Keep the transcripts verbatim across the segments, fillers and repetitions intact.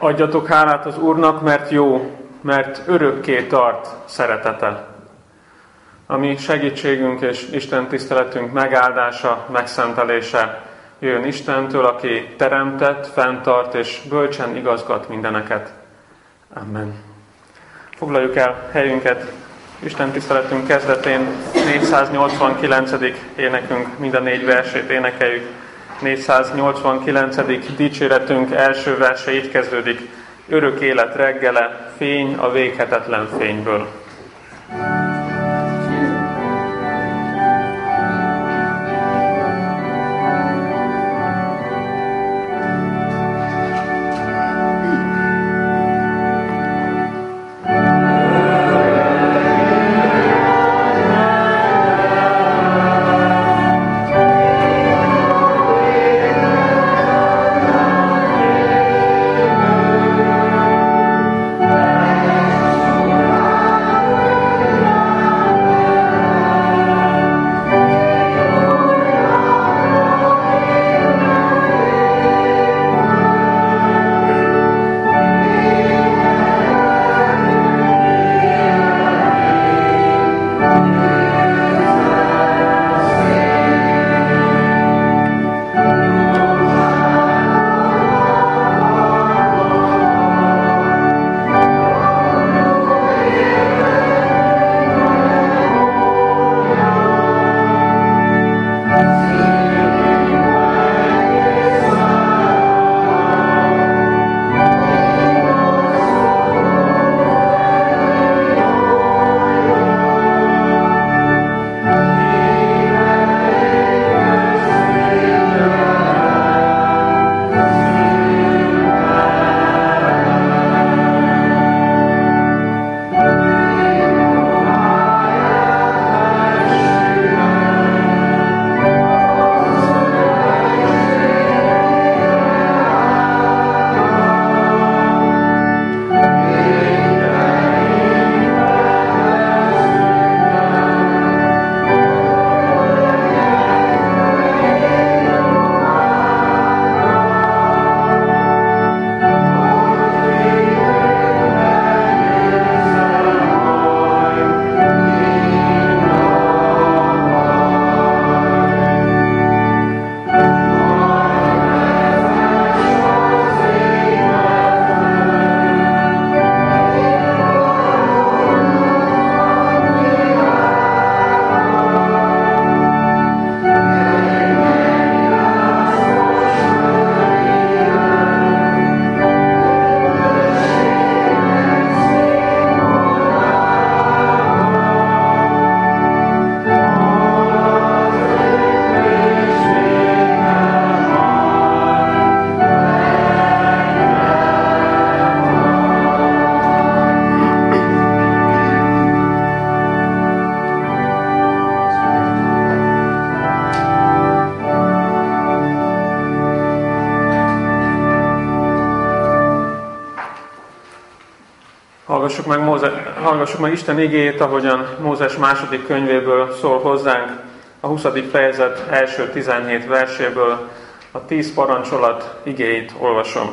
Adjatok hálát az Úrnak, mert jó, mert örökké tart szeretete. A mi segítségünk és Isten tiszteletünk megáldása, megszentelése jön Istentől, aki teremtett, fenntart és bölcsen igazgat mindeneket. Amen. Foglaljuk el helyünket. Isten tiszteletünk kezdetén négyszáznyolcvankilencedik énekünk, minden négy versét énekeljük. négyszáznyolcvankilencedik dicséretünk első verse így kezdődik: örök élet reggele, fény a véghetetlen fényből. Hallgassuk meg, Móze, hallgassuk meg Isten igéjét, ahogyan Mózes második könyvéből szól hozzánk, a huszadik fejezet első tizenhét verséből, a tíz parancsolat igéit olvasom.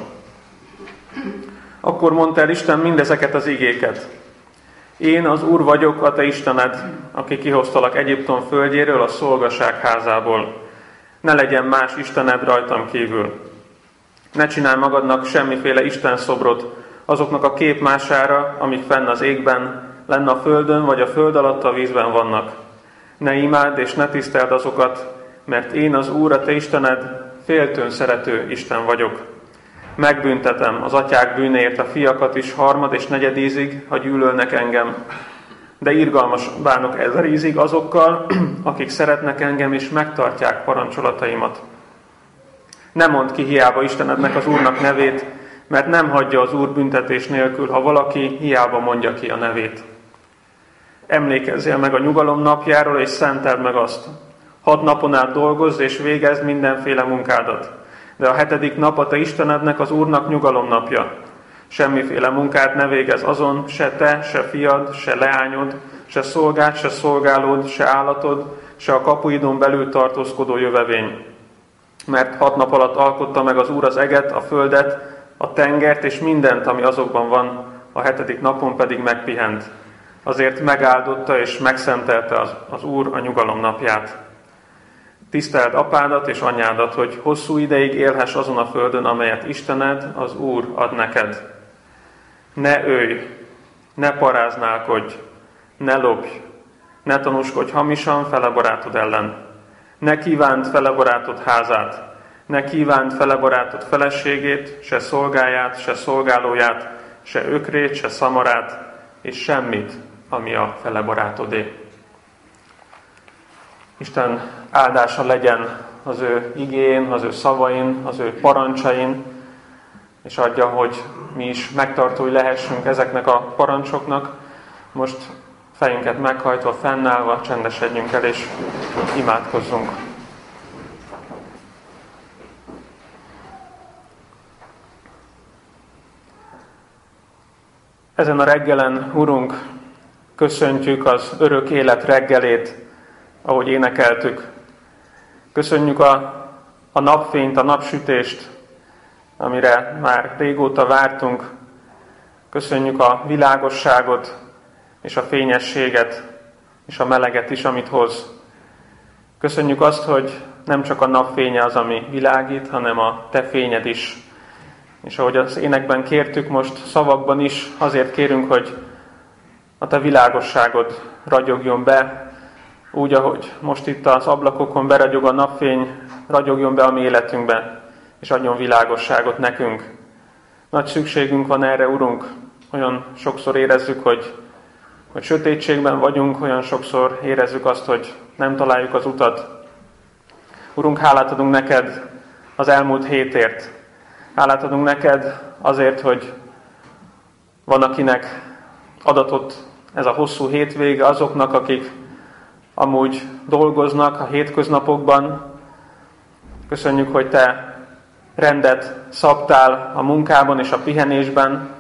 Akkor mondta el Isten mindezeket az igéket. Én az Úr vagyok, a te Istened, aki kihoztalak Egyiptom földjéről, a szolgaság házából. Ne legyen más Istened rajtam kívül. Ne csinálj magadnak semmiféle istenszobrot, azoknak a képmására, amik fenn az égben, lenne a földön, vagy a föld alatt a vízben vannak. Ne imádd és ne tiszteld azokat, mert én az Úr, a te Istened, féltőn szerető Isten vagyok. Megbüntetem az atyák bűnéért a fiakat is harmad és negyed ízig, ha gyűlölnek engem. De irgalmas bánok ezer ízig azokkal, akik szeretnek engem és megtartják parancsolataimat. Ne mondd ki hiába Istenednek, az Úrnak nevét, mert nem hagyja az Úr büntetés nélkül, ha valaki hiába mondja ki a nevét. Emlékezzél meg a nyugalom napjáról, és szenteld meg azt. Hat napon át dolgozz, és végezd mindenféle munkádat. De a hetedik nap a te Istenednek, az Úrnak nyugalom napja. Semmiféle munkát ne végezz azon, se te, se fiad, se leányod, se szolgád, se szolgálód, se állatod, se a kapuidon belül tartózkodó jövevény. Mert hat nap alatt alkotta meg az Úr az eget, a földet, a tengert és mindent, ami azokban van, a hetedik napon pedig megpihent. Azért megáldotta és megszentelte az, az Úr a nyugalom napját. Tiszteld apádat és anyádat, hogy hosszú ideig élhess azon a földön, amelyet Istened, az Úr ad neked. Ne ölj, ne paráználkodj, ne lopj, ne tanúskodj hamisan fele barátod ellen. Ne kívánt fele barátod házát, ne kívánt fele barátod feleségét, se szolgáját, se szolgálóját, se ökrét, se szamarát, és semmit, ami a fele barátodé. Isten áldása legyen az ő igén, az ő szavain, az ő parancsain, és adja, hogy mi is megtartói lehessünk ezeknek a parancsoknak. Most fejünket meghajtva, fennállva csendesedjünk el, és imádkozzunk. Ezen a reggelen, Urunk, köszöntjük az örök élet reggelét, ahogy énekeltük. Köszönjük a, a napfényt, a napsütést, amire már régóta vártunk. Köszönjük a világosságot, és a fényességet, és a meleget is, amit hoz. Köszönjük azt, hogy nem csak a napfénye az, ami világít, hanem a Te fényed is. És ahogy az énekben kértük, most szavakban is azért kérünk, hogy a Te világosságod ragyogjon be, úgy, ahogy most itt az ablakokon beragyog a napfény, ragyogjon be a mi életünkbe, és adjon világosságot nekünk. Nagy szükségünk van erre, Urunk. Olyan sokszor érezzük, hogy, hogy sötétségben vagyunk, olyan sokszor érezzük azt, hogy nem találjuk az utat. Urunk, hálát adunk neked az elmúlt hétért. Hálát adunk neked azért, hogy van, akinek adatott ez a hosszú hétvége, azoknak, akik amúgy dolgoznak a hétköznapokban. Köszönjük, hogy Te rendet szabtál a munkában és a pihenésben,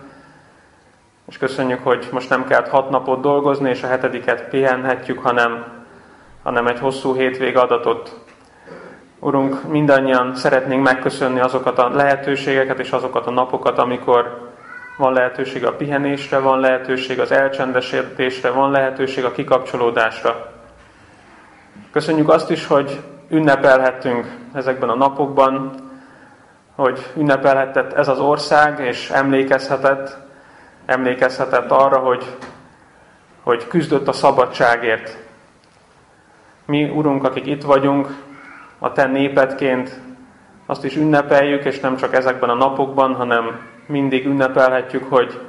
és köszönjük, hogy most nem kellett hat napot dolgozni, és a hetediket pihenhetjük, hanem, hanem egy hosszú hétvége adatot. Urunk, mindannyian szeretnénk megköszönni azokat a lehetőségeket és azokat a napokat, amikor van lehetőség a pihenésre, van lehetőség az elcsendesedésre, van lehetőség a kikapcsolódásra. Köszönjük azt is, hogy ünnepelhettünk ezekben a napokban, hogy ünnepelhetett ez az ország, és emlékezhetett, emlékezhetett arra, hogy, hogy küzdött a szabadságért. Mi, Urunk, akik itt vagyunk, a Te népedként azt is ünnepeljük, és nem csak ezekben a napokban, hanem mindig ünnepelhetjük, hogy,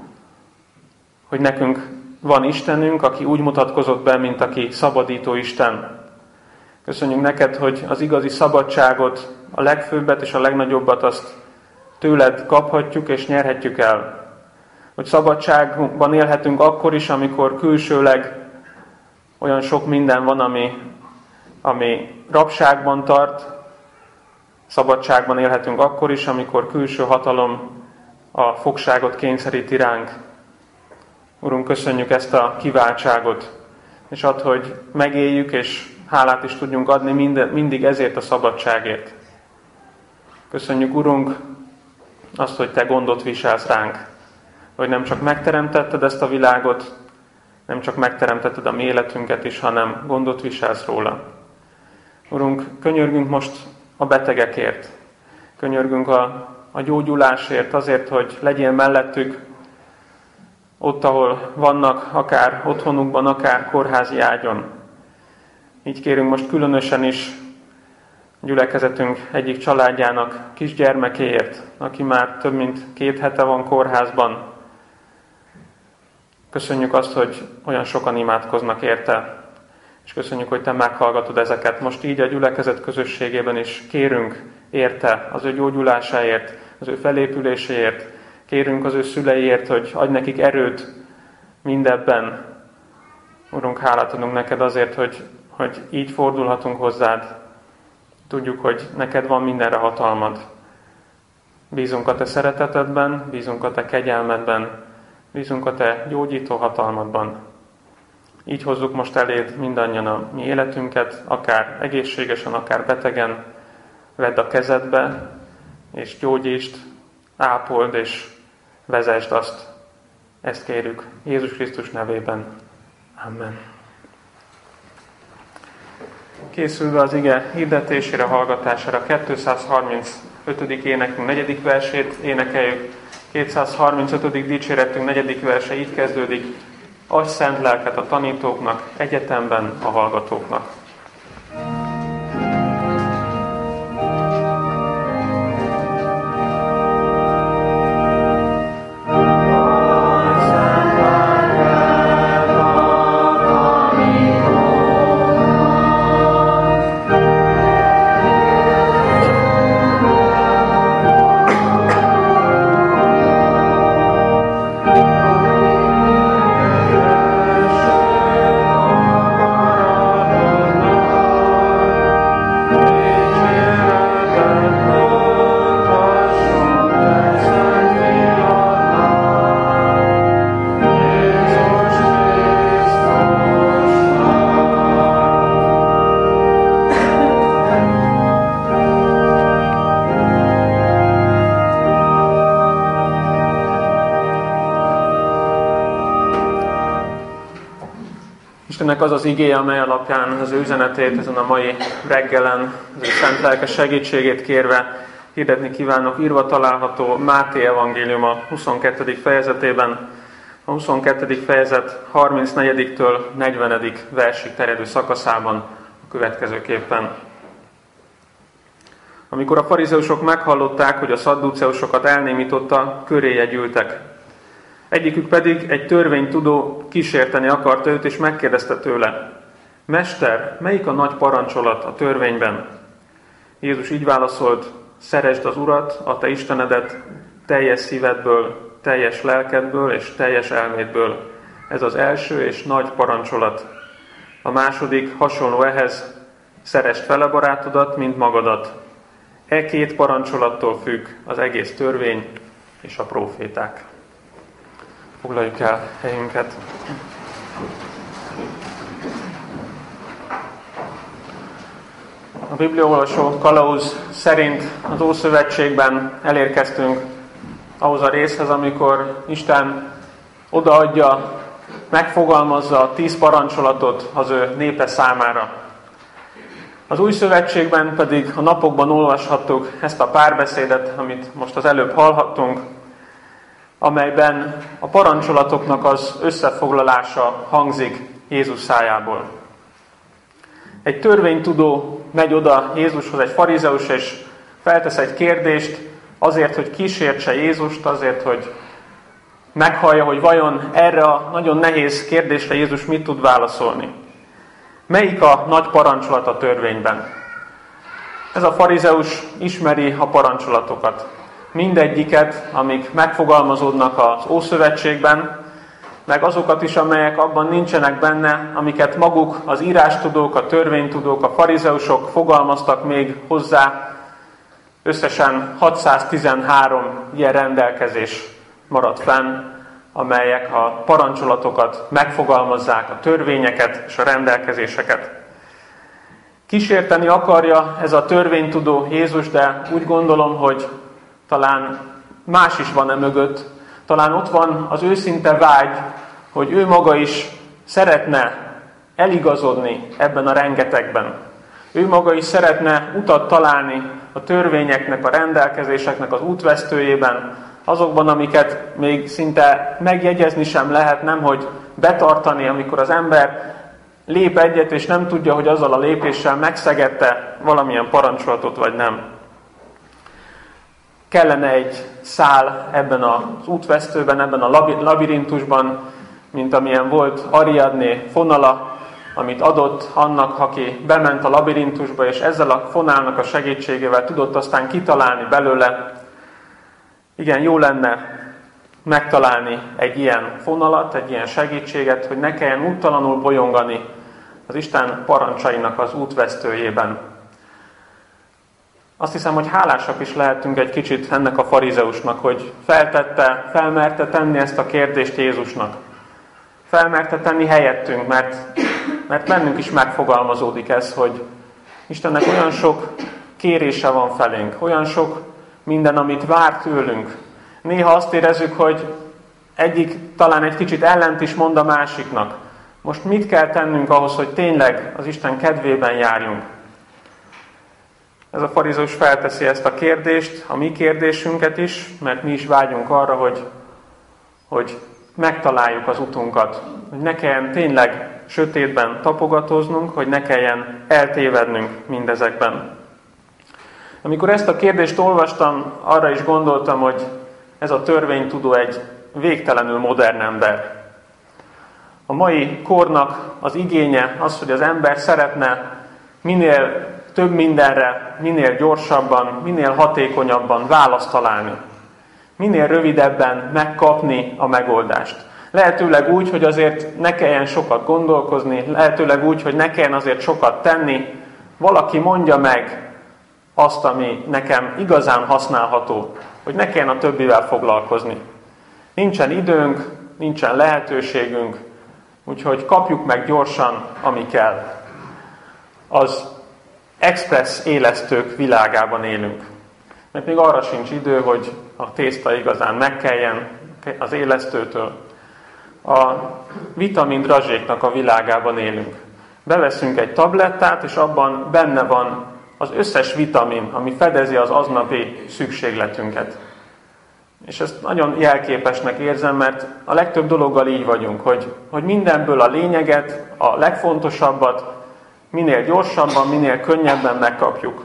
hogy nekünk van Istenünk, aki úgy mutatkozott be, mint aki szabadító Isten. Köszönjük neked, hogy az igazi szabadságot, a legfőbbet és a legnagyobbat azt tőled kaphatjuk és nyerhetjük el. Hogy szabadságban élhetünk akkor is, amikor külsőleg olyan sok minden van, ami, ami rabságban tart. Szabadságban élhetünk akkor is, amikor külső hatalom a fogságot kényszeríti ránk. Urunk, köszönjük ezt a kiváltságot, és add, hogy megéljük, és hálát is tudjunk adni minden, mindig ezért a szabadságért. Köszönjük, Urunk, azt, hogy Te gondot viselsz ránk, hogy nem csak megteremtetted ezt a világot, nem csak megteremtetted a mi életünket is, hanem gondot viselsz róla. Urunk, könyörgünk most a betegekért, könyörgünk a, a gyógyulásért, azért, hogy legyél mellettük, ott, ahol vannak, akár otthonukban, akár kórházi ágyon. Így kérünk most különösen is gyülekezetünk egyik családjának kisgyermekéért, aki már több mint két hete van kórházban. Köszönjük azt, hogy olyan sokan imádkoznak érte, és köszönjük, hogy Te meghallgatod ezeket. Most így a gyülekezet közösségében is kérünk érte, az ő gyógyulásáért, az ő felépüléséért, kérünk az ő szüleiért, hogy adj nekik erőt mindebben. Urunk, hálát adunk neked azért, hogy, hogy így fordulhatunk hozzád. Tudjuk, hogy neked van mindenre hatalmad. Bízunk a Te szeretetedben, bízunk a Te kegyelmedben, bízunk a Te gyógyító hatalmadban. Így hozzuk most eléd mindannyian a mi életünket, akár egészségesen, akár betegen. Vedd a kezedbe, és gyógyítsd, ápold és vezesd azt. Ezt kérjük Jézus Krisztus nevében. Amen. Készülve az ige hirdetésére, hallgatására kétszázharmincötödik énekünk negyedik versét énekeljük. kétszázharmincötödik dicséretünk negyedik verse így kezdődik: Adj szent lelket a tanítóknak, egyetemben a hallgatóknak. Istennek az az igéje, amely alapján az ő üzenetét ezen a mai reggelen, az ő szent lelke segítségét kérve hirdetni kívánok, írva található Máté evangéliuma huszonkettedik fejezetében, a huszonkettedik fejezet harmincnegyediktől negyvenedik versig terjedő szakaszában a következőképpen. Amikor a farizeusok meghallották, hogy a szadduceusokat elnémította, köréje gyűltek. Egyikük pedig egy törvénytudó kísérteni akarta őt, és megkérdezte tőle: Mester, melyik a nagy parancsolat a törvényben? Jézus így válaszolt: Szeresd az Urat, a te Istenedet, teljes szívedből, teljes lelkedből és teljes elmédből. Ez az első és nagy parancsolat. A második hasonló ehhez: Szeresd fele barátodat, mint magadat. E két parancsolattól függ az egész törvény és a próféták. Foglaljuk el helyünket. A bibliaolvasó kalauz szerint az Ószövetségben elérkeztünk ahhoz a részhez, amikor Isten odaadja, megfogalmazza a tíz parancsolatot az ő népe számára. Az Új Szövetségben pedig a napokban olvashattuk ezt a párbeszédet, amit most az előbb hallhattunk, amelyben a parancsolatoknak az összefoglalása hangzik Jézus szájából. Egy törvénytudó megy oda Jézushoz, egy farizeus, és feltesz egy kérdést azért, hogy kísértse Jézust, azért, hogy meghallja, hogy vajon erre a nagyon nehéz kérdésre Jézus mit tud válaszolni. Melyik a nagy parancsolat a törvényben? Ez a farizeus ismeri a parancsolatokat. Mindegyiket, amik megfogalmazódnak az Ószövetségben, meg azokat is, amelyek abban nincsenek benne, amiket maguk az írástudók, a törvénytudók, a farizeusok fogalmaztak még hozzá. Összesen hatszáztizenhárom ilyen rendelkezés maradt fenn, amelyek a parancsolatokat megfogalmazzák, a törvényeket és a rendelkezéseket. Kísérteni akarja ez a törvénytudó Jézus, de úgy gondolom, hogy talán más is van e mögött. Talán ott van az őszinte vágy, hogy ő maga is szeretne eligazodni ebben a rengetegben. Ő maga is szeretne utat találni a törvényeknek, a rendelkezéseknek az útvesztőjében, azokban, amiket még szinte megjegyezni sem lehet, nemhogy betartani, amikor az ember lép egyet, és nem tudja, hogy azzal a lépéssel megszegette valamilyen parancsolatot, vagy nem. Kellene egy szál ebben az útvesztőben, ebben a labirintusban, mint amilyen volt Ariadné fonala, amit adott annak, aki bement a labirintusba, és ezzel a fonálnak a segítségével tudott aztán kitalálni belőle. Igen, jó lenne megtalálni egy ilyen fonalat, egy ilyen segítséget, hogy ne kelljen úttalanul bolyongani az Isten parancsainak az útvesztőjében. Azt hiszem, hogy hálásak is lehetünk egy kicsit ennek a farizeusnak, hogy feltette, felmerte tenni ezt a kérdést Jézusnak. Felmerte tenni helyettünk, mert, mert bennünk is megfogalmazódik ez, hogy Istennek olyan sok kérése van felénk, olyan sok minden, amit vár tőlünk, Néha azt érezzük, hogy egyik talán egy kicsit ellent is mond a másiknak. Most mit kell tennünk ahhoz, hogy tényleg az Isten kedvében járjunk? Ez a farizeus felteszi ezt a kérdést, a mi kérdésünket is, mert mi is vágyunk arra, hogy, hogy megtaláljuk az utunkat. Hogy ne kelljen tényleg sötétben tapogatóznunk, hogy ne kelljen eltévednünk mindezekben. Amikor ezt a kérdést olvastam, arra is gondoltam, hogy ez a törvénytudó egy végtelenül modern ember. A mai kornak az igénye az, hogy az ember szeretne minél több mindenre, minél gyorsabban, minél hatékonyabban választ találni. Minél rövidebben megkapni a megoldást. Lehetőleg úgy, hogy azért ne kelljen sokat gondolkozni, lehetőleg úgy, hogy ne kelljen azért sokat tenni. Valaki mondja meg azt, ami nekem igazán használható, hogy ne kelljen a többivel foglalkozni. Nincsen időnk, nincsen lehetőségünk, úgyhogy kapjuk meg gyorsan, ami kell. Az express élesztők világában élünk. Mert még arra sincs idő, hogy a tészta igazán megkeljen az élesztőtől. A vitamin drazséknak a világában élünk. Beveszünk egy tablettát, és abban benne van az összes vitamin, ami fedezi az aznapi szükségletünket. És ezt nagyon jelképesnek érzem, mert a legtöbb dologgal így vagyunk, hogy, hogy mindenből a lényeget, a legfontosabbat minél gyorsabban, minél könnyebben megkapjuk.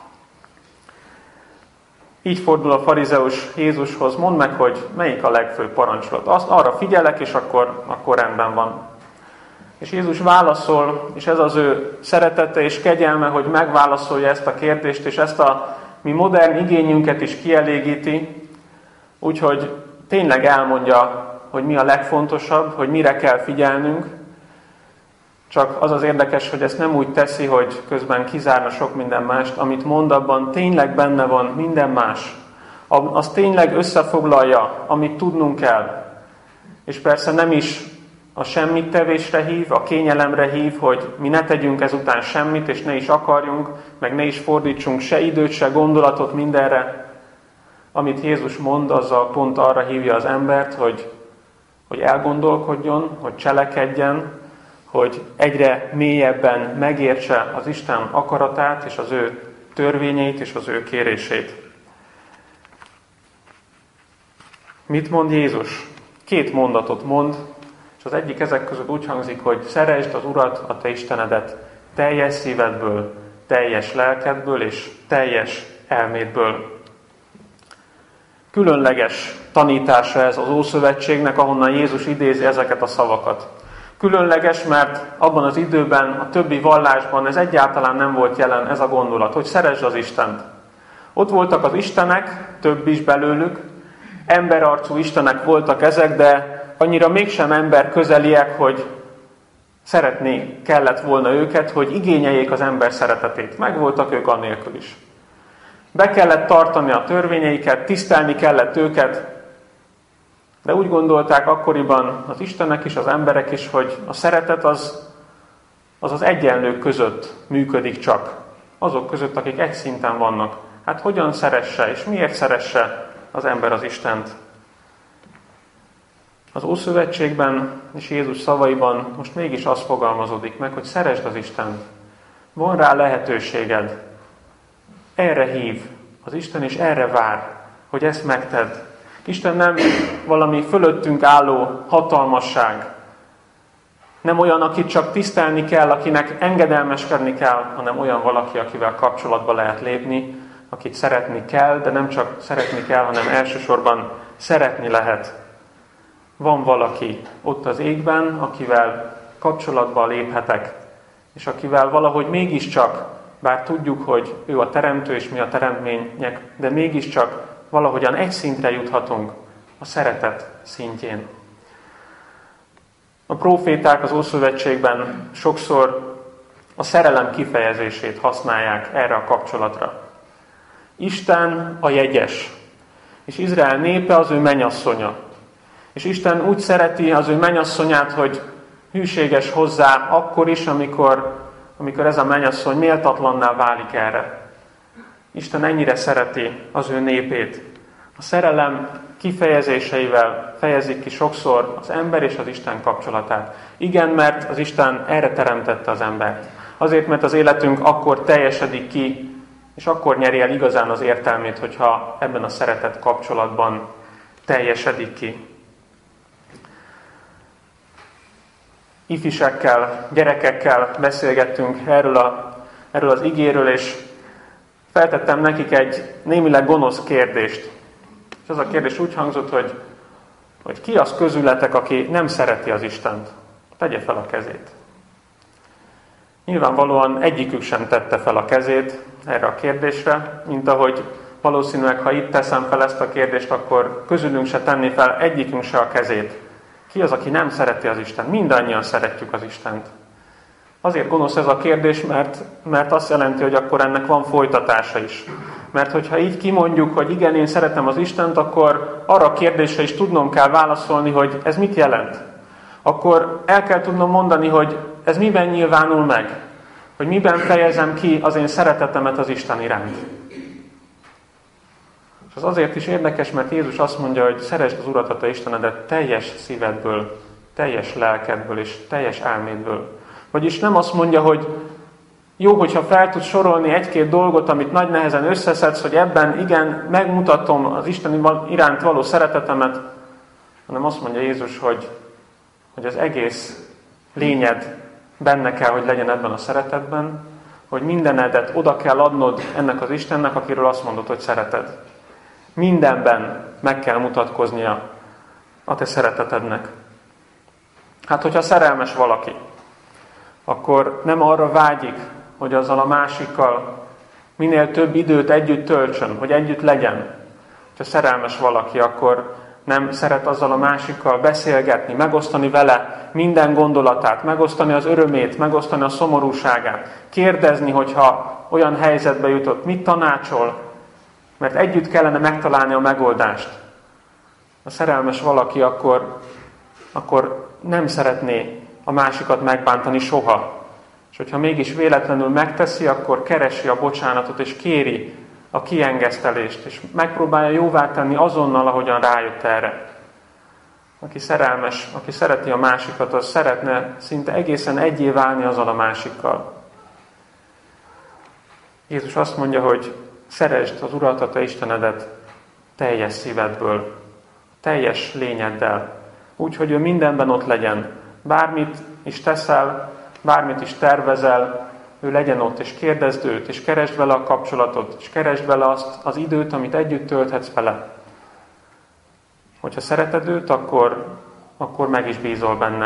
Így fordul a farizeus Jézushoz, mondd meg, hogy melyik a legfőbb parancsolat. Azt arra figyelek, és akkor, akkor rendben van. És Jézus válaszol, és ez az ő szeretete és kegyelme, hogy megválaszolja ezt a kérdést, és ezt a mi modern igényünket is kielégíti, úgyhogy tényleg elmondja, hogy mi a legfontosabb, hogy mire kell figyelnünk. Csak az az érdekes, hogy ezt nem úgy teszi, hogy közben kizárna sok minden mást, amit mond, abban tényleg benne van minden más. Az tényleg összefoglalja, amit tudnunk kell. És persze nem is a semmit tevésre hív, a kényelemre hív, hogy mi ne tegyünk ezután semmit, és ne is akarjunk, meg ne is fordítsunk se időt, se gondolatot mindenre. Amit Jézus mond, azzal pont arra hívja az embert, hogy, hogy elgondolkodjon, hogy cselekedjen, hogy egyre mélyebben megértse az Isten akaratát, és az ő törvényeit, és az ő kérését. Mit mond Jézus? Két mondatot mond, és az egyik ezek között úgy hangzik, hogy szeresd az Urat, a te Istenedet teljes szívedből, teljes lelkedből és teljes elmédből. Különleges tanítása ez az Ószövetségnek, ahonnan Jézus idézi ezeket a szavakat. Különleges, mert abban az időben, a többi vallásban ez egyáltalán nem volt jelen, ez a gondolat, hogy szeresd az Istent. Ott voltak az istenek, több is belőlük, emberarcú istenek voltak ezek, de annyira mégsem ember közeliek, hogy szeretni kellett volna őket, hogy igényeljék az ember szeretetét. Megvoltak ők annélkül is. Be kellett tartani a törvényeiket, tisztelni kellett őket, de úgy gondolták akkoriban az istenek is, az emberek is, hogy a szeretet az az, az egyenlők között működik csak. Azok között, akik egy szinten vannak. Hát hogyan szeresse, és miért szeresse az ember az Istent? Az Ószövetségben és Jézus szavaiban most mégis az fogalmazódik meg, hogy szeresd az Istent. Van rá lehetőséged. Erre hív az Isten, és erre vár, hogy ezt megtedd. Isten nem valami fölöttünk álló hatalmasság. Nem olyan, akit csak tisztelni kell, akinek engedelmeskedni kell, hanem olyan valaki, akivel kapcsolatba lehet lépni, akit szeretni kell, de nem csak szeretni kell, hanem elsősorban szeretni lehet. Van valaki ott az égben, akivel kapcsolatba léphetek, és akivel valahogy mégiscsak, bár tudjuk, hogy ő a teremtő és mi a teremtmények, de mégiscsak valahogyan egy szintre juthatunk, a szeretet szintjén. A próféták az Ószövetségben sokszor a szerelem kifejezését használják erre a kapcsolatra. Isten a jegyes, és Izrael népe az ő mennyasszonya. És Isten úgy szereti az ő mennyasszonyát, hogy hűséges hozzá akkor is, amikor, amikor ez a mennyasszony méltatlanná válik erre. Isten ennyire szereti az ő népét. A szerelem kifejezéseivel fejezik ki sokszor az ember és az Isten kapcsolatát. Igen, mert az Isten erre teremtette az embert. Azért, mert az életünk akkor teljesedik ki, és akkor nyeri el igazán az értelmét, hogyha ebben a szeretet kapcsolatban teljesedik ki. Ifjúsággal, gyerekekkel beszélgettünk erről, a, erről az igéről, és feltettem nekik egy némileg gonosz kérdést. És az a kérdés úgy hangzott, hogy, hogy ki az közületek, aki nem szereti az Istent? Tegye fel a kezét. Nyilvánvalóan egyikük sem tette fel a kezét erre a kérdésre, mint ahogy valószínűleg, ha itt teszem fel ezt a kérdést, akkor közülünk se tenné fel egyikünk se a kezét. Ki az, aki nem szereti az Istent? Mindannyian szeretjük az Istent. Azért gonosz ez a kérdés, mert, mert azt jelenti, hogy akkor ennek van folytatása is. Mert hogyha így kimondjuk, hogy igen, én szeretem az Istent, akkor arra a kérdésre is tudnom kell válaszolni, hogy ez mit jelent. Akkor el kell tudnom mondani, hogy ez miben nyilvánul meg. Hogy miben fejezem ki az én szeretetemet az Isten iránt. És az azért is érdekes, mert Jézus azt mondja, hogy szeresd az Urat, a te Istenedet teljes szívedből, teljes lelkedből és teljes elmédből. Vagyis nem azt mondja, hogy jó, hogyha fel tudsz sorolni egy-két dolgot, amit nagy nehezen összeszedsz, hogy ebben igen, megmutatom az Isten iránt való szeretetemet, hanem azt mondja Jézus, hogy, hogy az egész lényed benne kell, hogy legyen ebben a szeretetben, hogy mindenedet oda kell adnod ennek az Istennek, akiről azt mondod, hogy szereted. Mindenben meg kell mutatkoznia a te szeretetednek. Hát, hogyha szerelmes valaki, akkor nem arra vágyik, hogy azzal a másikkal minél több időt együtt töltsön, hogy együtt legyen. Ha szerelmes valaki, akkor nem szeret azzal a másikkal beszélgetni, megosztani vele minden gondolatát, megosztani az örömét, megosztani a szomorúságát, kérdezni, hogyha olyan helyzetbe jutott, mit tanácsol, mert együtt kellene megtalálni a megoldást. A szerelmes valaki akkor, akkor nem szeretné a másikat megbántani soha. És hogyha mégis véletlenül megteszi, akkor keresi a bocsánatot, és kéri a kiengesztelést, és megpróbálja jóvá tenni azonnal, ahogyan rájött erre. Aki szerelmes, aki szereti a másikat, az szeretne szinte egészen egyé válni azzal a másikkal. Jézus azt mondja, hogy szeresd az Urat, a te Istenedet teljes szívedből, teljes lényeddel, úgy, hogy ő mindenben ott legyen. Bármit is teszel, bármit is tervezel, ő legyen ott, és kérdezd őt, és keresd vele a kapcsolatot, és keresd vele azt az időt, amit együtt tölthetsz vele. Hogyha szereted őt, akkor, akkor meg is bízol benne.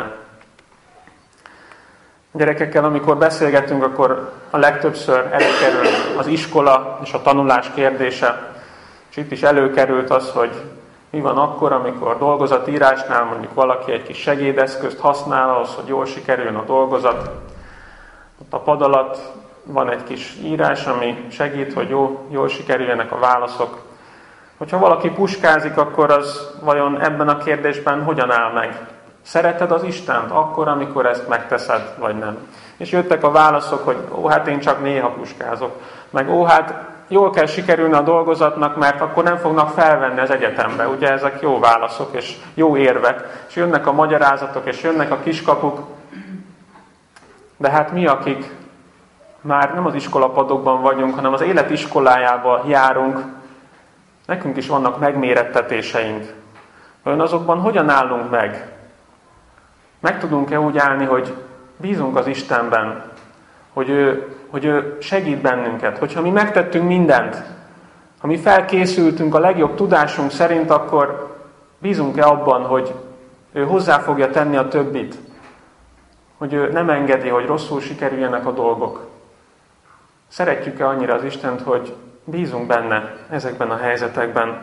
A gyerekekkel, amikor beszélgetünk, akkor a legtöbbször előkerül az iskola és a tanulás kérdése. És itt is előkerült az, hogy mi van akkor, amikor dolgozatírásnál mondjuk valaki egy kis segédeszközt használ ahhoz, hogy jól sikerüljön a dolgozat. Ott a pad alatt van egy kis írás, ami segít, hogy jó, jól sikerüljenek a válaszok. Hogyha valaki puskázik, akkor az vajon ebben a kérdésben hogyan áll meg? Szereted az Istent akkor, amikor ezt megteszed, vagy nem? És jöttek a válaszok, hogy ó, hát én csak néha puskázok. Meg ó, hát jól kell sikerülni a dolgozatnak, mert akkor nem fognak felvenni az egyetembe. Ugye ezek jó válaszok és jó érvek. És jönnek a magyarázatok, és jönnek a kiskapuk. De hát mi, akik már nem az iskolapadokban vagyunk, hanem az élet iskolájába járunk, nekünk is vannak megmérettetéseink. Olyan azokban hogyan állunk meg? Meg tudunk-e úgy állni, hogy bízunk az Istenben, hogy ő, hogy ő segít bennünket, hogyha mi megtettünk mindent, ha mi felkészültünk a legjobb tudásunk szerint, akkor bízunk-e abban, hogy ő hozzá fogja tenni a többit, hogy ő nem engedi, hogy rosszul sikerüljenek a dolgok. Szeretjük-e annyira az Istent, hogy bízunk benne ezekben a helyzetekben?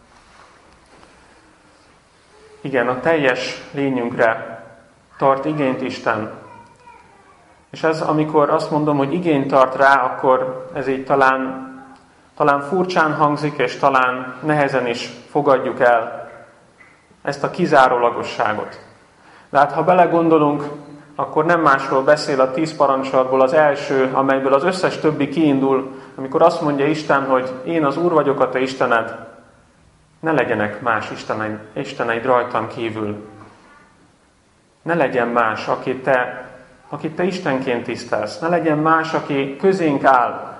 Igen, a teljes lényünkre tart igényt Isten. És ez, amikor azt mondom, hogy igényt tart rá, akkor ez így talán, talán furcsán hangzik, és talán nehezen is fogadjuk el ezt a kizárólagosságot. De hát, ha belegondolunk, akkor nem másról beszél a tíz parancsolatból az első, amelyből az összes többi kiindul, amikor azt mondja Isten, hogy én az Úr vagyok, a te Istened. ne legyenek más isteneid, isteneid rajtam kívül. Ne legyen más, akit te, akit te Istenként tisztelsz. Ne legyen más, aki közénk áll.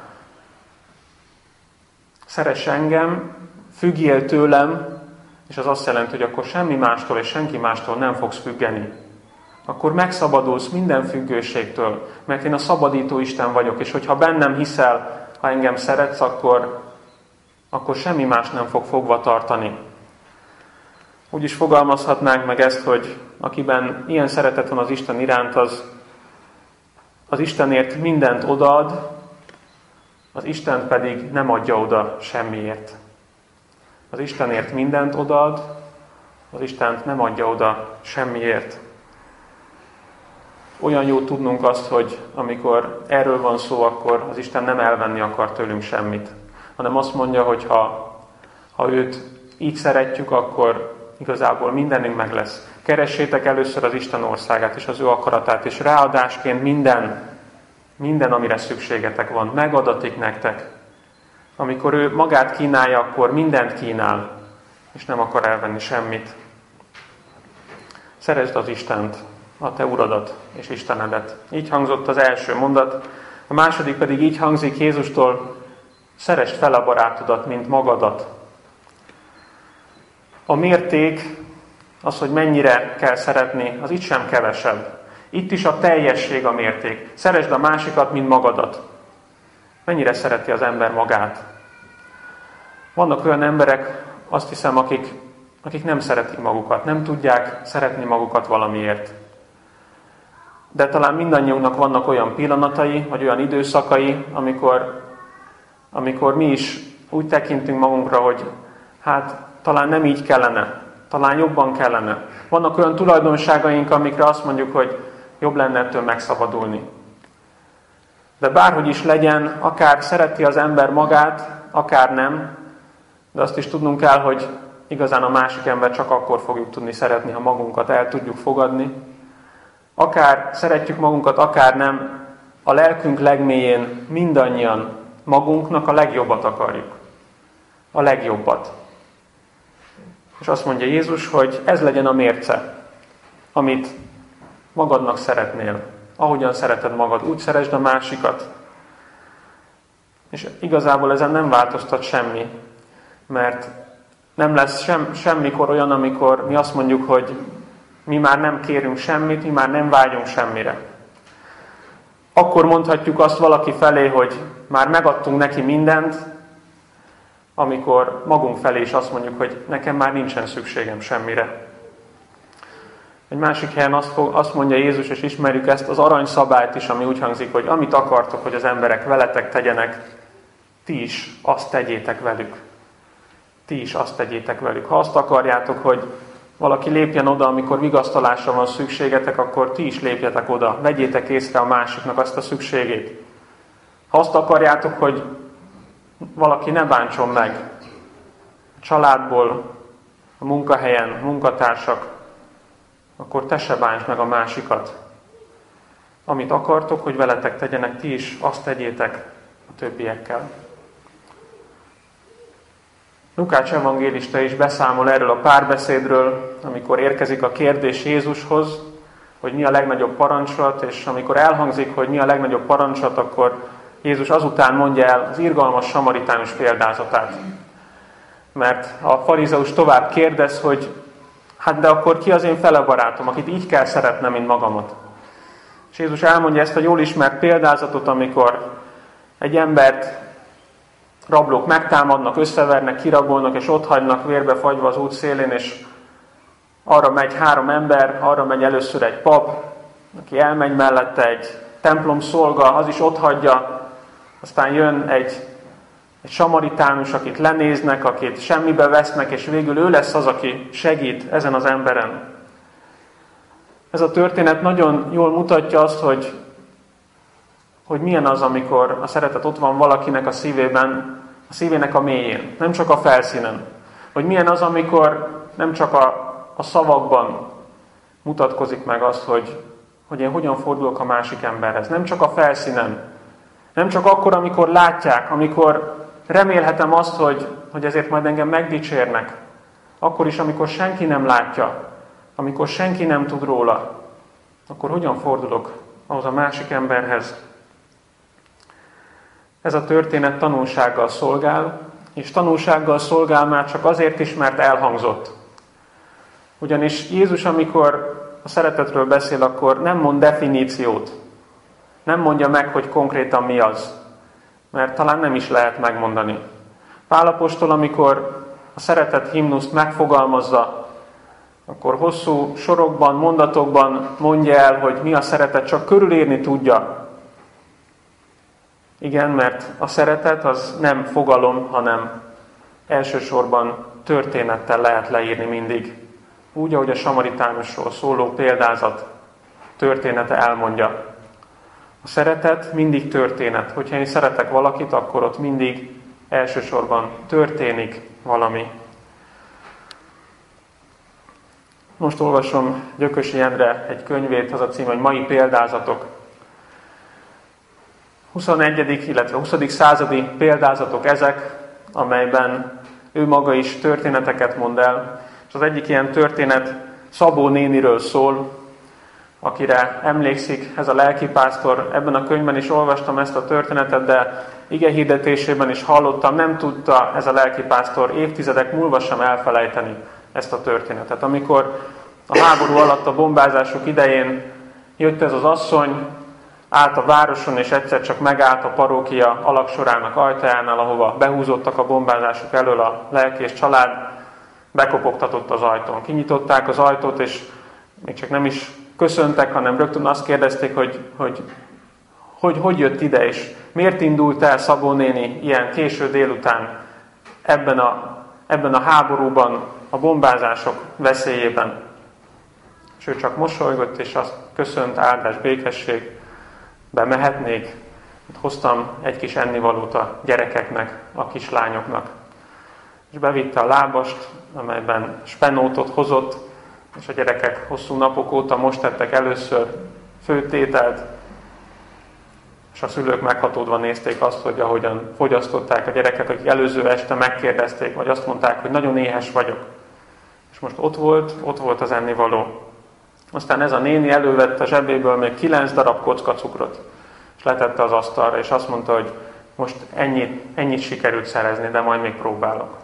Szeress engem, függjél tőlem, és az azt jelenti, hogy akkor semmi mástól és senki mástól nem fogsz függeni. Akkor megszabadulsz minden függőségtől, mert én a szabadító Isten vagyok, és hogyha bennem hiszel, ha engem szeretsz, akkor, akkor semmi más nem fog fogva tartani. Úgy is fogalmazhatnánk meg ezt, hogy akiben ilyen szeretet van az Isten iránt, az, az Istenért mindent odaad, az Isten pedig nem adja oda semmiért. Az Istenért mindent odaad, az Istent nem adja oda semmiért. Olyan jó tudnunk azt, hogy amikor erről van szó, akkor az Isten nem elvenni akar tőlünk semmit, hanem azt mondja, hogy ha, ha őt így szeretjük, akkor igazából mindenünk meg lesz. Keressétek először az Isten országát és az ő akaratát, és ráadásként minden, minden, amire szükségetek van, megadatik nektek. Amikor ő magát kínálja, akkor mindent kínál, és nem akar elvenni semmit. Szeresd az Istent, a te uradat és Istenedet. Így hangzott az első mondat. A második pedig így hangzik Jézustól: szeresd fel a barátodat, mint magadat. A mérték, az, hogy mennyire kell szeretni, az itt sem kevesebb. Itt is a teljesség a mérték. Szeresd a másikat, mint magadat. Mennyire szereti az ember magát? Vannak olyan emberek, azt hiszem, akik, akik nem szeretik magukat, nem tudják szeretni magukat valamiért. De talán mindannyiunknak vannak olyan pillanatai, vagy olyan időszakai, amikor, amikor mi is úgy tekintünk magunkra, hogy hát talán nem így kellene, talán jobban kellene. Vannak olyan tulajdonságaink, amikre azt mondjuk, hogy jobb lenne ettől megszabadulni. De bárhogy is legyen, akár szereti az ember magát, akár nem, de azt is tudnunk kell, hogy igazán a másik ember csak akkor fogjuk tudni szeretni, ha magunkat el tudjuk fogadni. Akár szeretjük magunkat, akár nem, a lelkünk legmélyén mindannyian magunknak a legjobbat akarjuk. A legjobbat. És azt mondja Jézus, hogy ez legyen a mérce, amit magadnak szeretnél. Ahogyan szereted magad, úgy szeresd a másikat. És igazából ezen nem változtat semmi, mert nem lesz sem, semmikor olyan, amikor mi azt mondjuk, hogy mi már nem kérünk semmit, mi már nem vágyunk semmire. Akkor mondhatjuk azt valaki felé, hogy már megadtunk neki mindent, amikor magunk felé is azt mondjuk, hogy nekem már nincsen szükségem semmire. Egy másik helyen azt, fog, azt mondja Jézus, és ismerjük ezt az aranyszabályt is, ami úgy hangzik, hogy amit akartok, hogy az emberek veletek tegyenek, ti is azt tegyétek velük. Ti is azt tegyétek velük. Ha azt akarjátok, hogy valaki lépjen oda, amikor vigasztalásra van szükségetek, akkor ti is lépjetek oda. Vegyétek észre a másiknak azt a szükségét. Ha azt akarjátok, hogy valaki ne bántson meg a családból, a munkahelyen, munkatársak, akkor te se bánts meg a másikat. Amit akartok, hogy veletek tegyenek, ti is azt tegyétek a többiekkel. Lukács evangélista is beszámol erről a párbeszédről, amikor érkezik a kérdés Jézushoz, hogy mi a legnagyobb parancsolat, és amikor elhangzik, hogy mi a legnagyobb parancsolat, akkor Jézus azután mondja el az irgalmas samaritánus példázatát. Mert a farizeus tovább kérdez, hogy hát de akkor ki az én fele barátom, akit így kell szeretnem, mint magamat. És Jézus elmondja ezt a jól ismert példázatot, amikor egy embert rablók megtámadnak, összevernek, kirabolnak, és ott hagynak vérbe fagyva az út szélén, és arra megy három ember, arra megy először egy pap, aki elmegy mellette, egy templom szolga, az is ott hagyja, aztán jön egy, egy samaritánus, akit lenéznek, akit semmibe vesznek, és végül ő lesz az, aki segít ezen az emberen. Ez a történet nagyon jól mutatja azt, hogy, hogy milyen az, amikor a szeretet ott van valakinek a szívében, a szívének a mélyén, nem csak a felszínen. Hogy milyen az, amikor nem csak a, a szavakban mutatkozik meg az, hogy, hogy én hogyan fordulok a másik emberhez. Nem csak a felszínen. Nem csak akkor, amikor látják, amikor remélhetem azt, hogy, hogy ezért majd engem megdicsérnek. akkor is, amikor senki nem látja, amikor senki nem tud róla, akkor hogyan fordulok ahhoz a másik emberhez? Ez a történet tanulsággal szolgál, és tanulsággal szolgál már csak azért is, mert elhangzott. Ugyanis Jézus, amikor a szeretetről beszél, akkor nem mond definíciót. Nem mondja meg, hogy konkrétan mi az. Mert talán nem is lehet megmondani. Pál apostol, amikor a szeretet himnuszt megfogalmazza, akkor hosszú sorokban, mondatokban mondja el, hogy mi a szeretet, csak körülírni tudja. Igen, mert a szeretet az nem fogalom, hanem elsősorban történettel lehet leírni mindig. Úgy, ahogy a samaritánusról szóló példázat története elmondja. A szeretet mindig történet. Hogyha én szeretek valakit, akkor ott mindig elsősorban történik valami. Most olvasom Gyökösi Endre egy könyvét, az a cím, hogy Mai példázatok. huszonegyedik illetve huszadik századi példázatok ezek, amelyben ő maga is történeteket mond el. És az egyik ilyen történet Szabó néniről szól, akire emlékszik ez a lelkipásztor. Ebben a könyvben is olvastam ezt a történetet, de igehirdetésében is hallottam, nem tudta ez a lelkipásztor évtizedek múlva sem elfelejteni ezt a történetet. Amikor a háború alatt a bombázások idején jött ez az asszony, állt a városon, és egyszer csak megállt a parókia alagsorának ajtajánál, ahova behúzottak a bombázások elől a lelkész család, bekopogtatott az ajtón. Kinyitották az ajtót, és még csak nem is köszöntek, hanem rögtön azt kérdezték, hogy hogy, hogy hogy jött ide, és miért indult el Szabó néni ilyen késő délután ebben a, ebben a háborúban, a bombázások veszélyében. És ő csak mosolygott, és azt köszönt, áldás, békesség, bemehetnék. Hoztam egy kis ennivalót a gyerekeknek, a kislányoknak. És bevitte a lábast, amelyben spenótot hozott, és a gyerekek hosszú napok óta most tettek először főtételt, és a szülők meghatódva nézték azt, hogy ahogyan fogyasztották a gyerekek, akik előző este megkérdezték, vagy azt mondták, hogy nagyon éhes vagyok. És most ott volt, ott volt az ennivaló. Aztán ez a néni elővette a zsebéből még kilenc darab kocka cukrot, és letette az asztalra, és azt mondta, hogy most ennyit, ennyit sikerült szerezni, de majd még próbálok.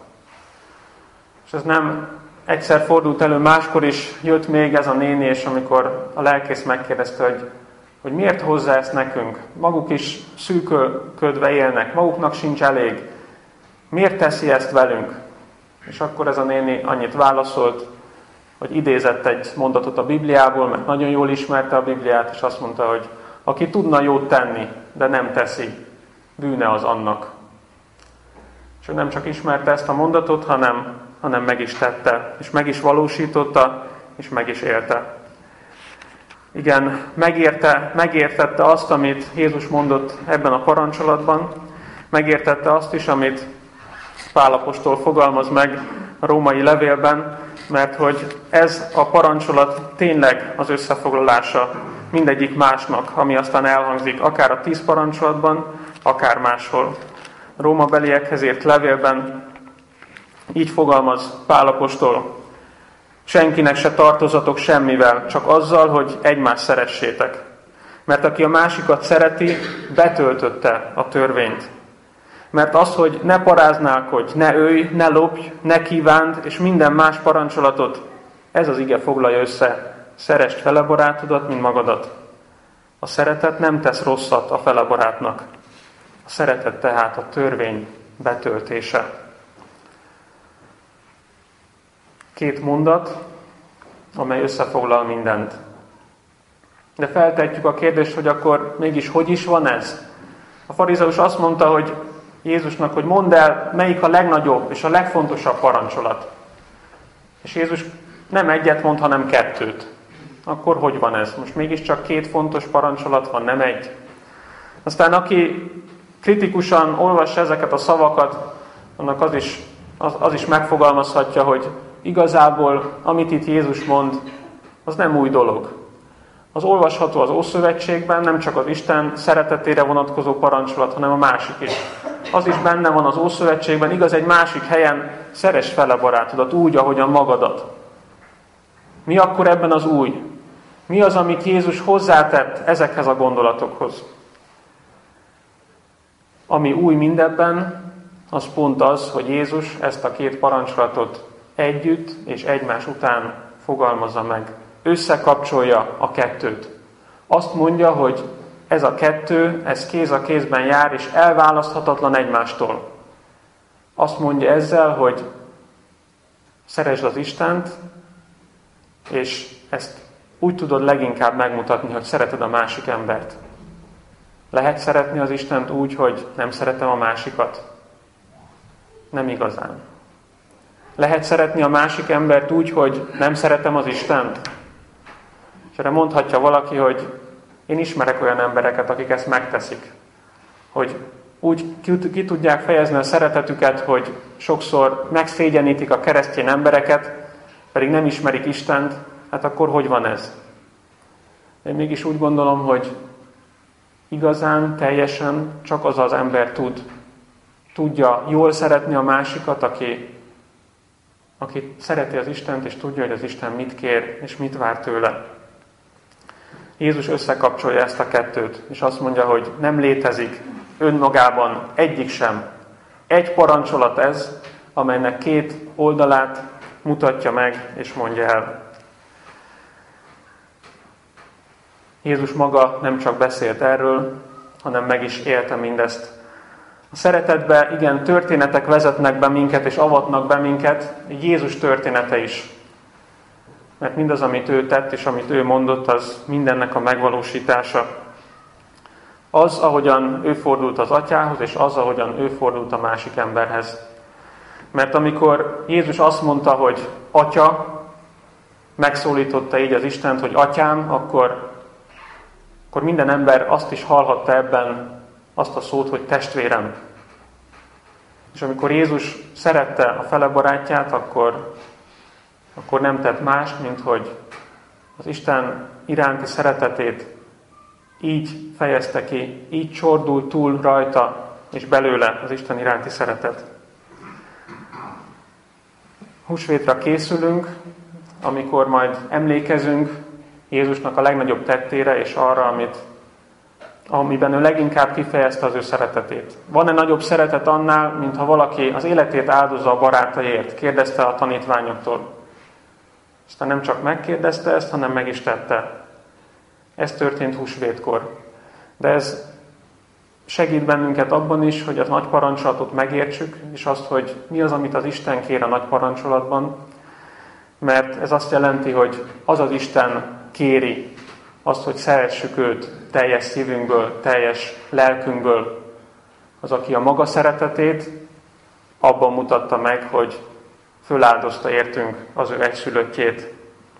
És ez nem egyszer fordult elő, máskor is jött még ez a néni, és amikor a lelkész megkérdezte, hogy, hogy miért hozza ezt nekünk, maguk is szűkölködve élnek, maguknak sincs elég, miért teszi ezt velünk? És akkor ez a néni annyit válaszolt, hogy idézett egy mondatot a Bibliából, mert nagyon jól ismerte a Bibliát, és azt mondta, hogy aki tudna jót tenni, de nem teszi, bűne az annak. És ő nem csak ismerte ezt a mondatot, hanem, hanem meg is tette, és meg is valósította, és meg is élte. Igen, megérte, megértette azt, amit Jézus mondott ebben a parancsolatban, megértette azt is, amit Pál apostol fogalmaz meg a római levélben, mert hogy ez a parancsolat tényleg az összefoglalása mindegyik másnak, ami aztán elhangzik, akár a tíz parancsolatban, akár máshol. A rómabeliekhez írt levélben így fogalmaz Pál apostol: senkinek se tartozatok semmivel, csak azzal, hogy egymást szeressétek. Mert aki a másikat szereti, betöltötte a törvényt. Mert az, hogy ne paráználkodj, ne ölj, ne lopj, ne kívánd, és minden más parancsolatot, ez az ige foglalja össze. Szeresd fele barátodat, mint magadat. A szeretet nem tesz rosszat a fele barátnak. A szeretet tehát a törvény betöltése. Két mondat, amely összefoglal mindent. De feltetjük a kérdést, hogy akkor mégis hogy is van ez? A farizeus azt mondta, hogy Jézusnak, hogy mondd el, melyik a legnagyobb és a legfontosabb parancsolat. És Jézus nem egyet mond, hanem kettőt. Akkor hogy van ez? Most mégiscsak két fontos parancsolat van, nem egy. Aztán aki kritikusan olvassa ezeket a szavakat, annak az is, az, az is megfogalmazhatja, hogy igazából, amit itt Jézus mond, az nem új dolog. Az olvasható az Ószövetségben, nem csak az Isten szeretetére vonatkozó parancsolat, hanem a másik is. az is benne van az Ószövetségben, igaz egy másik helyen, szeresd fel a barátodat úgy, ahogyan magadat. Mi akkor ebben az új? Mi az, amit Jézus hozzátett ezekhez a gondolatokhoz? Ami új mindebben, az pont az, hogy Jézus ezt a két parancsolatot együtt és egymás után fogalmazza meg. Összekapcsolja a kettőt. Azt mondja, hogy ez a kettő, ez kéz a kézben jár, és elválaszthatatlan egymástól. Azt mondja ezzel, hogy szeresd az Istent, és ezt úgy tudod leginkább megmutatni, hogy szereted a másik embert. Lehet szeretni az Istent úgy, hogy nem szeretem a másikat? Nem igazán. Lehet szeretni a másik embert úgy, hogy nem szeretem az Istent? És erre mondhatja valaki, hogy én ismerek olyan embereket, akik ezt megteszik. Hogy úgy ki tudják fejezni a szeretetüket, hogy sokszor megszégyenítik a keresztény embereket, pedig nem ismerik Istent, hát akkor hogy van ez? Én mégis úgy gondolom, hogy igazán, teljesen csak az az ember tud, tudja jól szeretni a másikat, aki, aki szereti az Istent, és tudja, hogy az Isten mit kér, és mit vár tőle. Jézus összekapcsolja ezt a kettőt, és azt mondja, hogy nem létezik önmagában egyik sem. Egy parancsolat ez, amelynek két oldalát mutatja meg, és mondja el. Jézus maga nem csak beszélt erről, hanem meg is élte mindezt. A szeretetbe, igen, történetek vezetnek be minket, és avatnak be minket, Jézus története is. Mert mindaz, amit ő tett, és amit ő mondott, az mindennek a megvalósítása. Az, ahogyan ő fordult az atyához, és az, ahogyan ő fordult a másik emberhez. Mert amikor Jézus azt mondta, hogy atya, megszólította így az Istent, hogy atyám, akkor, akkor minden ember azt is hallhatta ebben azt a szót, hogy testvérem. És amikor Jézus szerette a fele barátját, akkor, akkor nem tett más, mint hogy az Isten iránti szeretetét így fejezte ki, így csordult túl rajta, és belőle az Isten iránti szeretet. Húsvétra készülünk, amikor majd emlékezünk Jézusnak a legnagyobb tettére, és arra, amit, amiben ő leginkább kifejezte az ő szeretetét. Van-e nagyobb szeretet annál, mintha valaki az életét áldozza a barátaiért? Kérdezte a tanítványoktól. Aztán nem csak megkérdezte ezt, hanem meg is tette. Ez történt húsvétkor. De ez segít bennünket abban is, hogy a nagy parancsolatot megértsük, és azt, hogy mi az, amit az Isten kér a nagy parancsolatban. Mert ez azt jelenti, hogy az az Isten kéri azt, hogy szeressük őt teljes szívünkből, teljes lelkünkből. Az, aki a maga szeretetét abban mutatta meg, hogy föláldozta értünk az ő egyszülöttjét.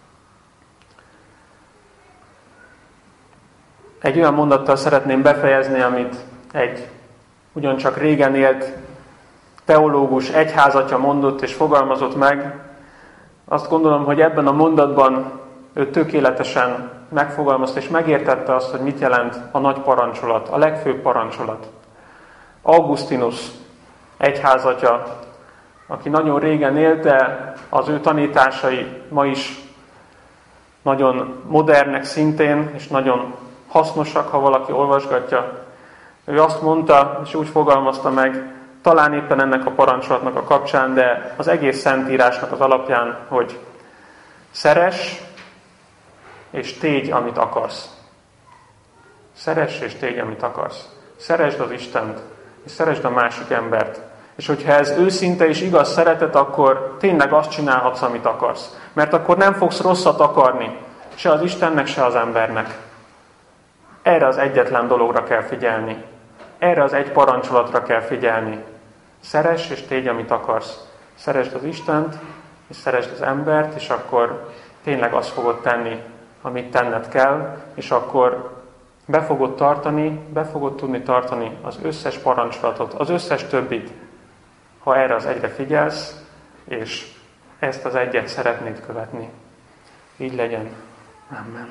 Egy olyan mondattal szeretném befejezni, amit egy ugyancsak régen élt teológus, egyházatja mondott és fogalmazott meg. Azt gondolom, hogy ebben a mondatban ő tökéletesen megfogalmazta és megértette azt, hogy mit jelent a nagy parancsolat, a legfőbb parancsolat. Augustinus egyházatja, aki nagyon régen élt, de az ő tanításai ma is nagyon modernek szintén, és nagyon hasznosak, ha valaki olvasgatja. Ő azt mondta, és úgy fogalmazta meg, talán éppen ennek a parancsolatnak a kapcsán, de az egész Szentírásnak az alapján, hogy szeress, és tégy, amit akarsz. Szeress, és tégy, amit akarsz. Szeresd az Istent, és szeresd a másik embert. És hogyha ez őszinte és igaz szeretet, akkor tényleg azt csinálhatsz, amit akarsz. Mert akkor nem fogsz rosszat akarni, se az Istennek, se az embernek. Erre az egyetlen dologra kell figyelni. Erre az egy parancsolatra kell figyelni. Szeress és tégy, amit akarsz. Szeresd az Istent, és szeresd az embert, és akkor tényleg azt fogod tenni, amit tenned kell, és akkor be fogod tartani, be fogod tudni tartani az összes parancsolatot, az összes többit, ha erre az egyre figyelsz, és ezt az egyet szeretnéd követni. Így legyen. Amen.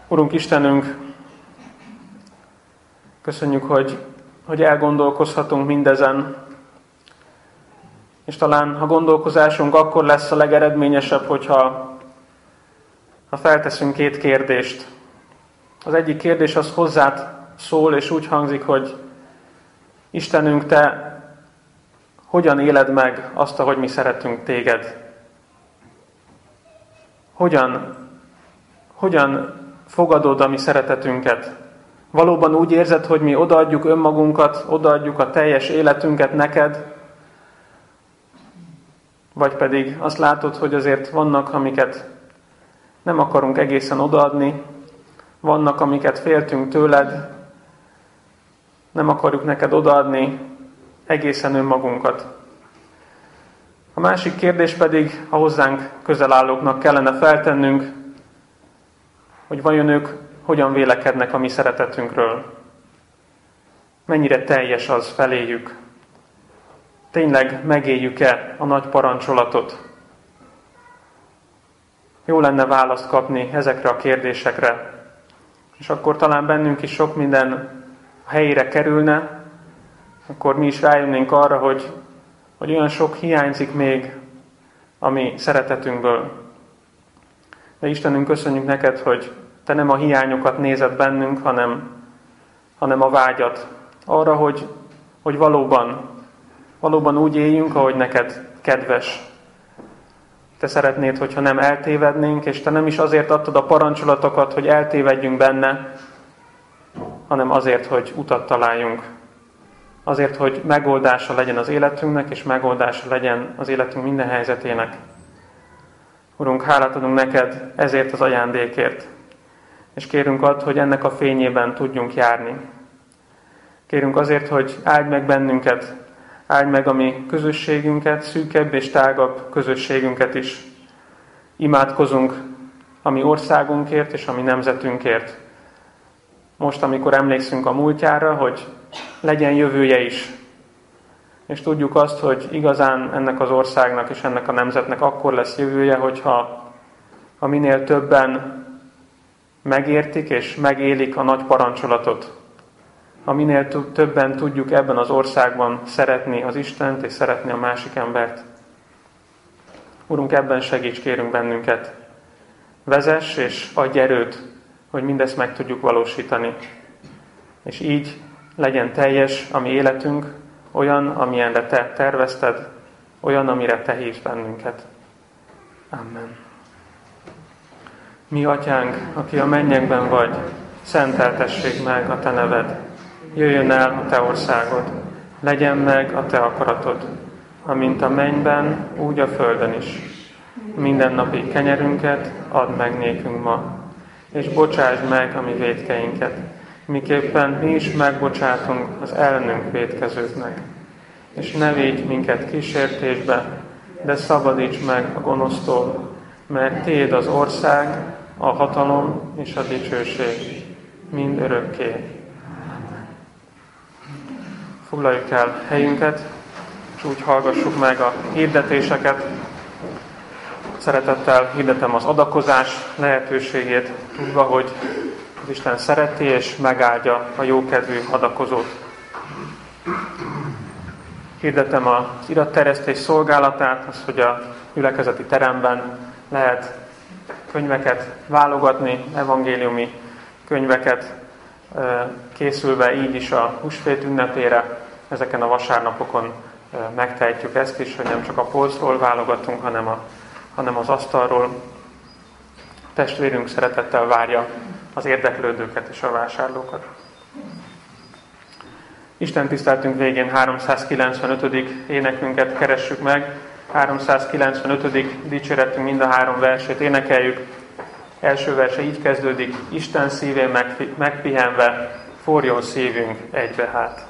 Urunk Istenünk, köszönjük, hogy, hogy elgondolkozhatunk mindezen, és talán a gondolkozásunk akkor lesz a legeredményesebb, hogyha ha felteszünk két kérdést. Az egyik kérdés az hozzád szól, és úgy hangzik, hogy Istenünk, Te hogyan éled meg azt, ahogy mi szeretünk Téged? Hogyan, hogyan fogadod a mi szeretetünket? Valóban úgy érzed, hogy mi odaadjuk önmagunkat, odaadjuk a teljes életünket neked? Vagy pedig azt látod, hogy azért vannak, amiket nem akarunk egészen odaadni, vannak, amiket féltünk tőled, nem akarjuk neked odaadni egészen önmagunkat. A másik kérdés pedig a hozzánk közel állóknak kellene feltennünk, hogy vajon ők hogyan vélekednek a mi szeretetünkről. Mennyire teljes az feléjük. Tényleg megéljük-e a nagy parancsolatot? Jó lenne választ kapni ezekre a kérdésekre. És akkor talán bennünk is sok minden a helyére kerülne, akkor mi is rájönnénk arra, hogy, hogy olyan sok hiányzik még a mi szeretetünkből. De Istenünk, köszönjük neked, hogy Te nem a hiányokat nézed bennünk, hanem, hanem a vágyat. Arra, hogy, hogy valóban, valóban úgy éljünk, ahogy neked kedves. Te szeretnéd, hogyha nem eltévednénk, és Te nem is azért adtad a parancsolatokat, hogy eltévedjünk benne, hanem azért, hogy utat találjunk. Azért, hogy megoldása legyen az életünknek, és megoldása legyen az életünk minden helyzetének. Urunk, hálát adunk neked ezért az ajándékért. És kérünk add, hogy ennek a fényében tudjunk járni. Kérünk azért, hogy áld meg bennünket, áld meg a mi közösségünket, szűkebb és tágabb közösségünket is. Imádkozunk a mi országunkért és a mi nemzetünkért. Most, amikor emlékszünk a múltjára, hogy legyen jövője is. És tudjuk azt, hogy igazán ennek az országnak és ennek a nemzetnek akkor lesz jövője, hogyha ha minél többen megértik és megélik a nagy parancsolatot. Ha minél többen tudjuk ebben az országban szeretni az Istent és szeretni a másik embert. Urunk, ebben segíts, kérünk bennünket. Vezess és adj erőt, hogy mindezt meg tudjuk valósítani. És így legyen teljes a mi életünk, olyan, amilyenre Te tervezted, olyan, amire Te hívsz bennünket. Amen. Mi Atyánk, aki a mennyekben vagy, szenteltessék meg a Te neved. Jöjjön el a Te országod, legyen meg a Te akaratod, amint a mennyben, úgy a földön is. Mindennapi kenyerünket add meg nékünk ma, és bocsásd meg a mi vétkeinket, miképpen mi is megbocsátunk az ellenünk vétkezőknek. És ne védj minket kísértésbe, de szabadíts meg a gonosztól, mert Tiéd az ország, a hatalom és a dicsőség mind örökké. Foglaljuk el helyünket, és úgy hallgassuk meg a hirdetéseket. Szeretettel hirdetem az adakozás lehetőségét, tudva, hogy az Isten szereti és megáldja a jókedvű adakozót. Hirdetem az iratterjesztés szolgálatát, az, hogy a gyülekezeti teremben lehet könyveket válogatni, evangéliumi könyveket, készülve így is a húsvét ünnepére. Ezeken a vasárnapokon megtehetjük ezt is, hogy nem csak a polcról válogatunk, hanem, a, hanem az asztalról. Testvérünk szeretettel várja az érdeklődőket és a vásárlókat. Isten tiszteltünk végén háromszázkilencvenötödik énekünket keressük meg. háromszázkilencvenötödik dicséretünk mind a három versét énekeljük. Első verse így kezdődik: Isten szívén megpihenve, forjon szívünk egybe hát.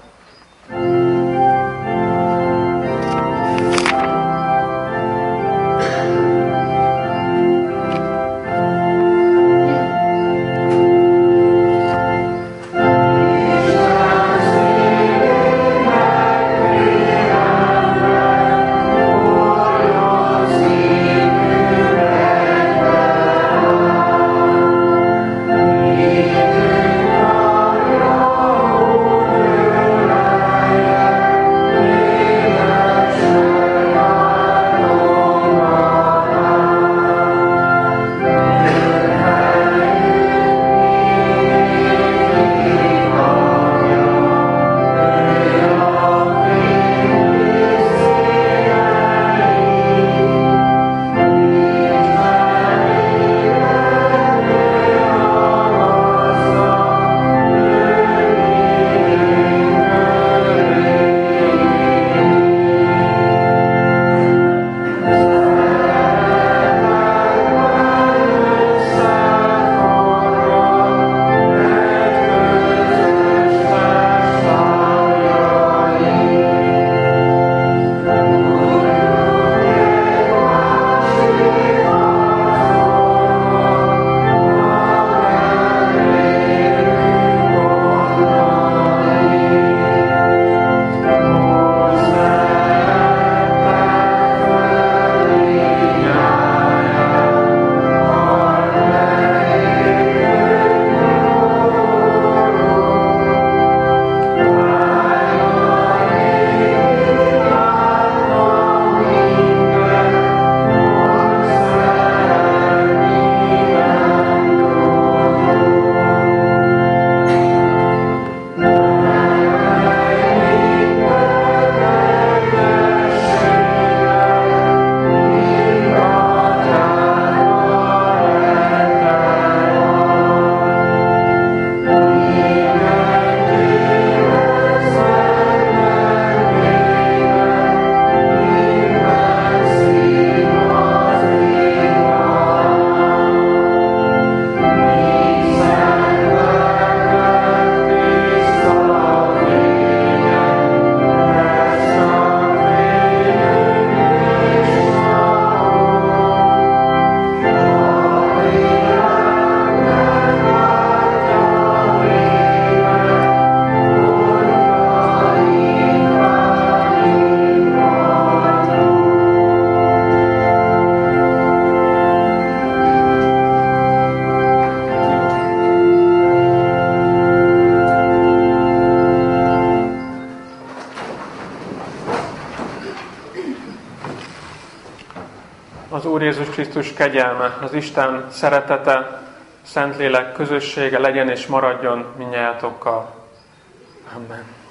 Yeah. az Úr Jézus Krisztus kegyelme, az Isten szeretete, Szentlélek közössége legyen és maradjon mindnyájatokkal. Amen.